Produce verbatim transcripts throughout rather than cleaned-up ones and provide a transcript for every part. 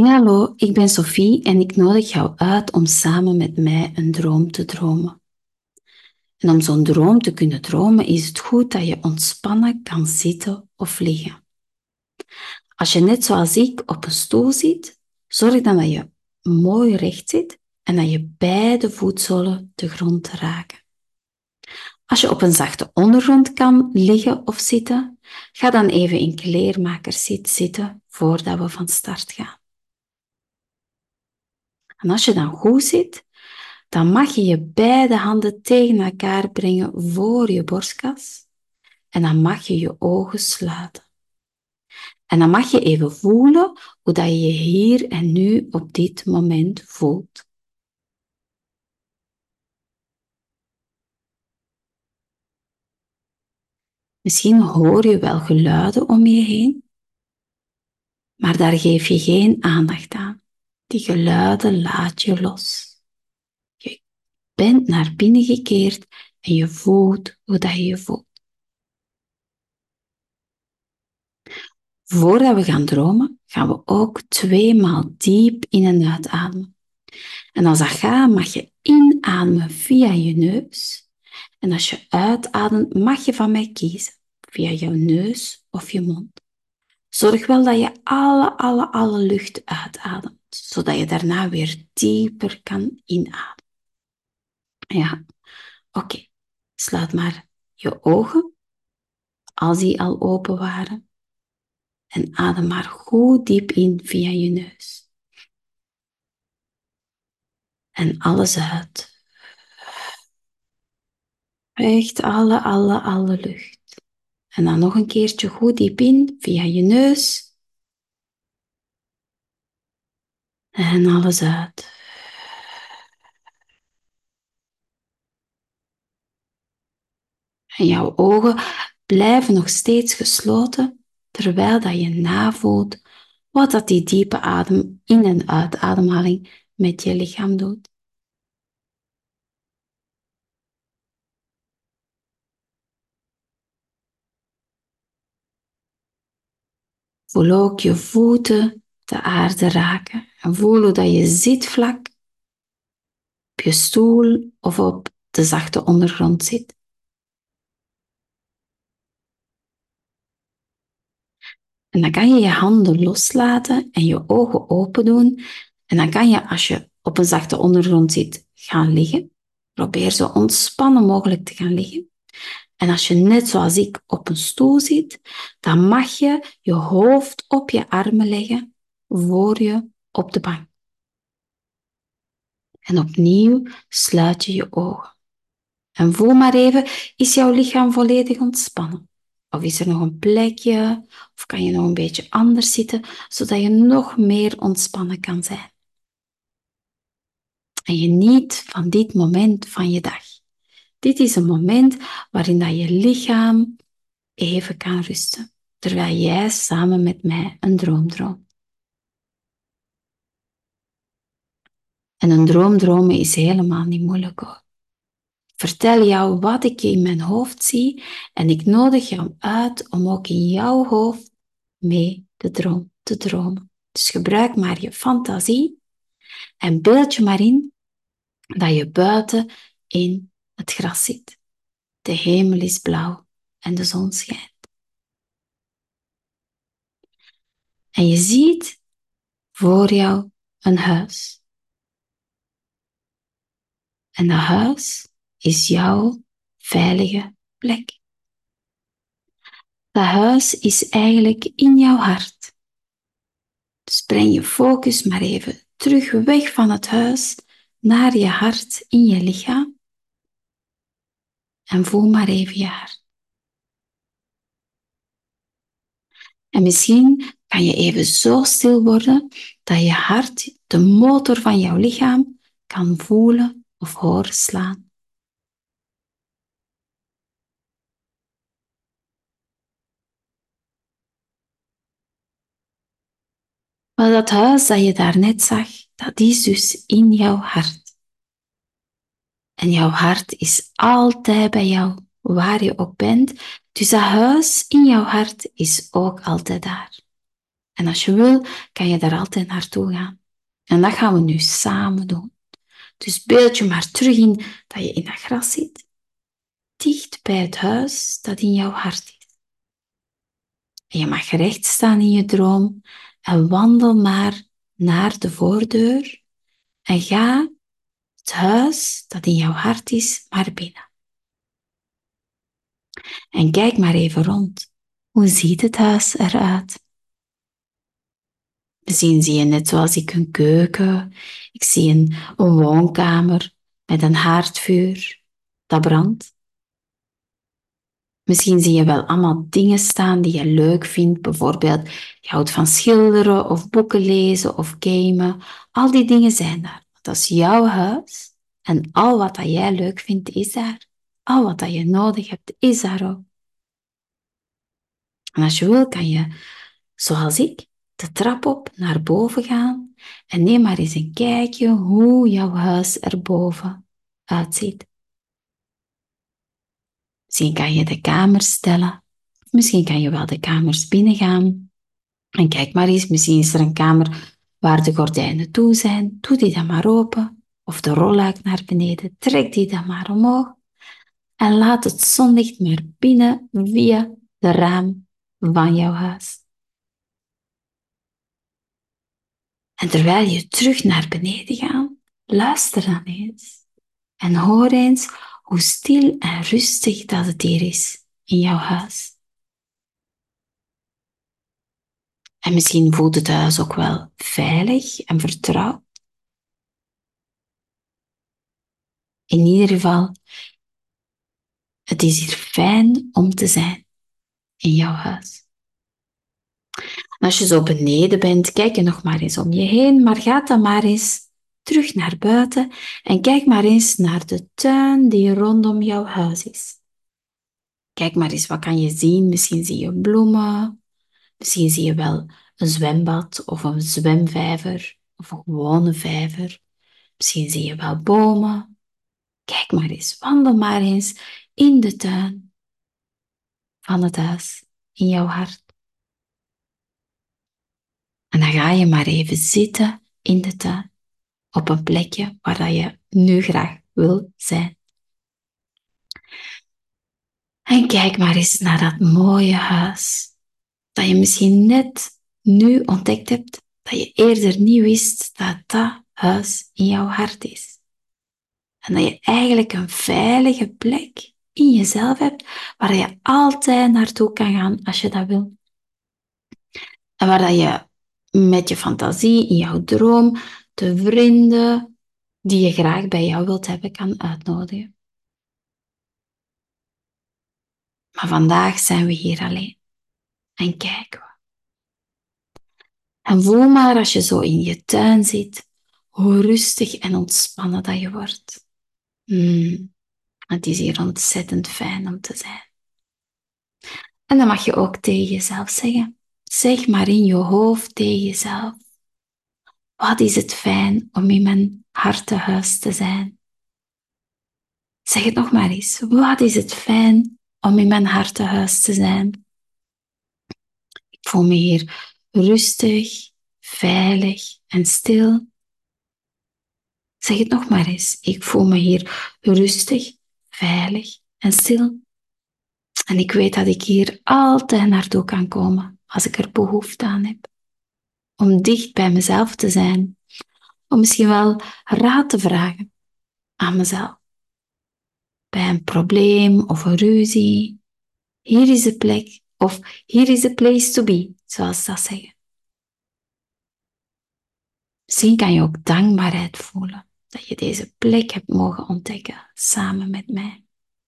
Hallo, ik ben Sophie en ik nodig jou uit om samen met mij een droom te dromen. En om zo'n droom te kunnen dromen is het goed dat je ontspannen kan zitten of liggen. Als je net zoals ik op een stoel zit, zorg dan dat je mooi recht zit en dat je beide voetzolen de grond raken. Als je op een zachte ondergrond kan liggen of zitten, ga dan even in kleermakerszit zitten voordat we van start gaan. En als je dan goed zit, dan mag je je beide handen tegen elkaar brengen voor je borstkas en dan mag je je ogen sluiten. En dan mag je even voelen hoe dat je je hier en nu op dit moment voelt. Misschien hoor je wel geluiden om je heen, maar daar geef je geen aandacht aan. Die geluiden laat je los. Je bent naar binnen gekeerd en je voelt hoe dat je je voelt. Voordat we gaan dromen, gaan we ook tweemaal diep in en uitademen. En als dat gaat, mag je inademen via je neus. En als je uitademt, mag je van mij kiezen, via jouw neus of je mond. Zorg wel dat je alle, alle, alle lucht uitademt, zodat je daarna weer dieper kan inademen. Ja, oké. Okay. Sluit maar je ogen, als die al open waren. En adem maar goed diep in via je neus. En alles uit. Echt alle, alle, alle lucht. En dan nog een keertje goed diep in via je neus. En alles uit. En jouw ogen blijven nog steeds gesloten, terwijl dat je navoelt wat dat die diepe adem in- en uitademhaling met je lichaam doet. Voel ook je voeten de aarde raken en voel hoe dat je zitvlak op je stoel of op de zachte ondergrond zit. En dan kan je je handen loslaten en je ogen open doen. En dan kan je, als je op een zachte ondergrond zit, gaan liggen. Probeer zo ontspannen mogelijk te gaan liggen. En als je net zoals ik op een stoel zit, dan mag je je hoofd op je armen leggen voor je op de bank. En opnieuw sluit je je ogen. En voel maar even, is jouw lichaam volledig ontspannen? Of is er nog een plekje? Of kan je nog een beetje anders zitten, zodat je nog meer ontspannen kan zijn? En geniet van dit moment van je dag. Dit is een moment waarin dat je lichaam even kan rusten, terwijl jij samen met mij een droom droomt. En een droom dromen is helemaal niet moeilijk hoor. Ik vertel jou wat ik in mijn hoofd zie en ik nodig jou uit om ook in jouw hoofd mee de droom te dromen. Dus gebruik maar je fantasie en beeld je maar in dat je buiten in het gras zit. De hemel is blauw en de zon schijnt. En je ziet voor jou een huis. En dat huis is jouw veilige plek. Dat huis is eigenlijk in jouw hart. Dus breng je focus maar even terug weg van het huis naar je hart in je lichaam. En voel maar even je hart. En misschien kan je even zo stil worden dat je hart, de motor van jouw lichaam, kan voelen of horen slaan. Maar dat huis dat je daarnet zag, dat is dus in jouw hart. En jouw hart is altijd bij jou, waar je ook bent. Dus dat huis in jouw hart is ook altijd daar. En als je wil, kan je daar altijd naartoe gaan. En dat gaan we nu samen doen. Dus beeld je maar terug in dat je in dat gras zit, dicht bij het huis dat in jouw hart is. En je mag recht staan in je droom en wandel maar naar de voordeur en ga het huis dat in jouw hart is maar binnen. En kijk maar even rond. Hoe ziet het huis eruit? Misschien zie je net zoals ik een keuken. Ik zie een, een woonkamer met een haardvuur dat brandt. Misschien zie je wel allemaal dingen staan die je leuk vindt. Bijvoorbeeld, je houdt van schilderen of boeken lezen of gamen. Al die dingen zijn daar. Dat is jouw huis. En al wat dat jij leuk vindt, is daar. Al wat dat je nodig hebt, is daar ook. En als je wil, kan je, zoals ik, de trap op naar boven gaan. En neem maar eens een kijkje hoe jouw huis erboven uitziet. Misschien kan je de kamers stellen. Misschien kan je wel de kamers binnengaan. En kijk maar eens, misschien is er een kamer waar de gordijnen toe zijn. Doe die dan maar open. Of de rolluik naar beneden. Trek die dan maar omhoog. En laat het zonlicht maar binnen via de raam van jouw huis. En terwijl je terug naar beneden gaat, luister dan eens. En hoor eens hoe stil en rustig dat het hier is in jouw huis. En misschien voelt het huis ook wel veilig en vertrouwd. In ieder geval, het is hier fijn om te zijn in jouw huis. En als je zo beneden bent, kijk je nog maar eens om je heen, maar ga dan maar eens terug naar buiten en kijk maar eens naar de tuin die rondom jouw huis is. Kijk maar eens, wat kan je zien? Misschien zie je bloemen, misschien zie je wel een zwembad of een zwemvijver of een gewone vijver. Misschien zie je wel bomen. Kijk maar eens, wandel maar eens in de tuin van het huis, in jouw hart. En dan ga je maar even zitten in de tuin, op een plekje waar dat je nu graag wil zijn. En kijk maar eens naar dat mooie huis, dat je misschien net nu ontdekt hebt, dat je eerder niet wist dat dat huis in jouw hart is. En dat je eigenlijk een veilige plek in jezelf hebt, waar je altijd naartoe kan gaan als je dat wil. En waar dat je met je fantasie, in jouw droom, de vrienden die je graag bij jou wilt hebben, kan uitnodigen. Maar vandaag zijn we hier alleen. En kijken we. En voel maar als je zo in je tuin zit, hoe rustig en ontspannen dat je wordt. Hmm, het is hier ontzettend fijn om te zijn. En dan mag je ook tegen jezelf zeggen. Zeg maar in je hoofd tegen jezelf. Wat is het fijn om in mijn hartenhuis te zijn. Zeg het nog maar eens. Wat is het fijn om in mijn hartenhuis te zijn. Ik voel me hier rustig, veilig en stil. Zeg het nog maar eens. Ik voel me hier rustig, veilig en stil. En ik weet dat ik hier altijd naartoe kan komen als ik er behoefte aan heb. Om dicht bij mezelf te zijn. Om misschien wel raad te vragen aan mezelf. Bij een probleem of een ruzie. Hier is de plek. Of hier is the place to be, zoals ze dat zeggen. Misschien kan je ook dankbaarheid voelen. Dat je deze plek hebt mogen ontdekken samen met mij.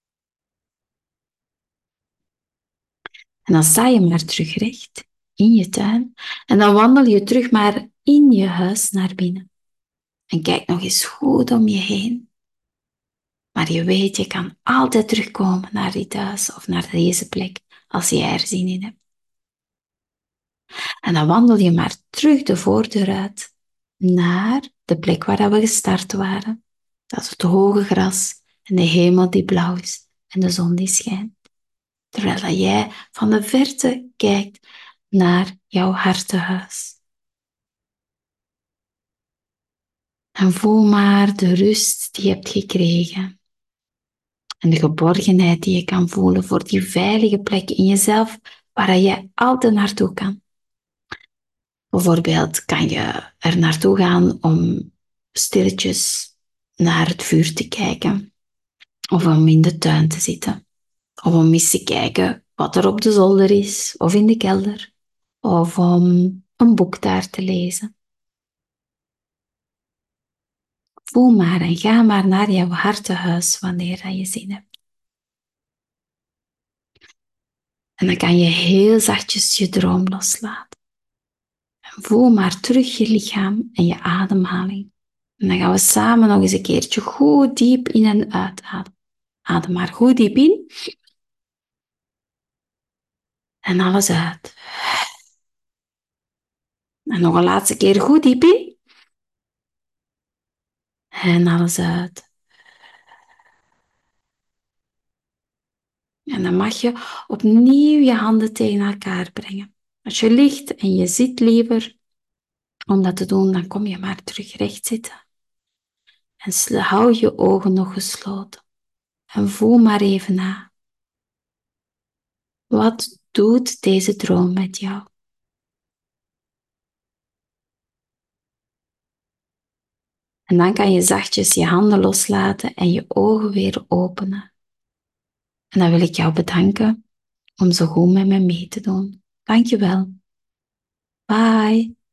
En dan sta je maar terug recht in je tuin. En dan wandel je terug maar in je huis naar binnen. En kijk nog eens goed om je heen. Maar je weet, je kan altijd terugkomen naar dit huis of naar deze plek als je er zin in hebt. En dan wandel je maar terug de voordeur uit naar de plek waar we gestart waren. Dat is het hoge gras en de hemel die blauw is en de zon die schijnt. Terwijl jij van de verte kijkt naar jouw hartenhuis. En voel maar de rust die je hebt gekregen. En de geborgenheid die je kan voelen voor die veilige plek in jezelf waar je altijd naartoe kan. Bijvoorbeeld kan je er naartoe gaan om stilletjes naar het vuur te kijken. Of om in de tuin te zitten. Of om eens te kijken wat er op de zolder is. Of in de kelder. Of om een boek daar te lezen. Voel maar en ga maar naar jouw hartenhuis wanneer je zin hebt. En dan kan je heel zachtjes je droom loslaten. En voel maar terug je lichaam en je ademhaling. En dan gaan we samen nog eens een keertje goed diep in en uitademen. Adem maar goed diep in. En alles uit. En nog een laatste keer goed diep in. En alles uit. En dan mag je opnieuw je handen tegen elkaar brengen. Als je ligt en je zit liever om dat te doen, dan kom je maar terug recht zitten. En hou je ogen nog gesloten. En voel maar even na. Wat doet deze droom met jou? En dan kan je zachtjes je handen loslaten en je ogen weer openen. En dan wil ik jou bedanken om zo goed met me mee te doen. Dank je wel. Bye.